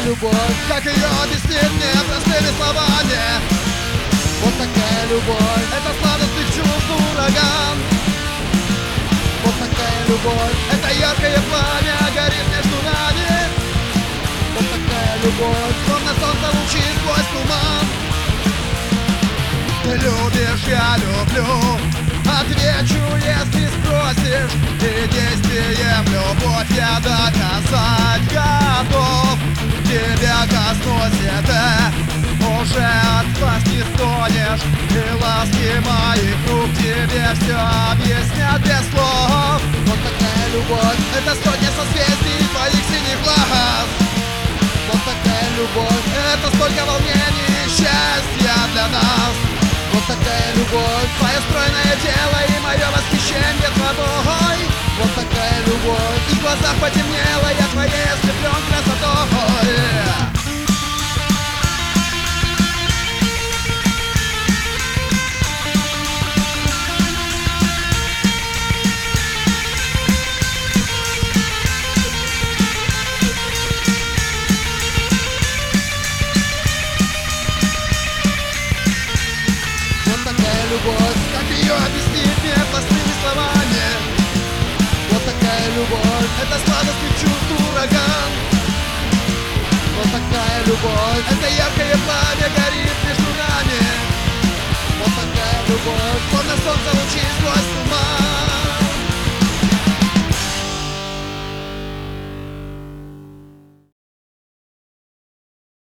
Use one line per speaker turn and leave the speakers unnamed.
любовь,
Как ее объяснить мне простыми словами?
вот такая любовь,
Это сладостный чувств ураган.
вот такая любовь,
Это яркое пламя горит между нами.
вот такая любовь,
Словно солнце лучи сквозь туман. Ты любишь, я люблю. Отвечу, если спросишь. И действием любовь я доказать готов. Тебя коснусь, это уже отпасть не стонешь. И ласки моих рук тебе все объяснят без слов.
вот такая любовь,
Это сотни созвездий твоих синих глаз.
вот такая любовь,
Это столько волнений и счастья для нас.
вот такая любовь,
Твое стройное тело и мое восхищение тобой.
вот такая любовь,
И в глазах потемнело, я твоей ослеплен красотой.
вот такая любовь,
Как ее объяснить мне простыми словами?
вот такая любовь,
Это сладостный чувств ураган.
вот такая любовь,
Это яркое пламя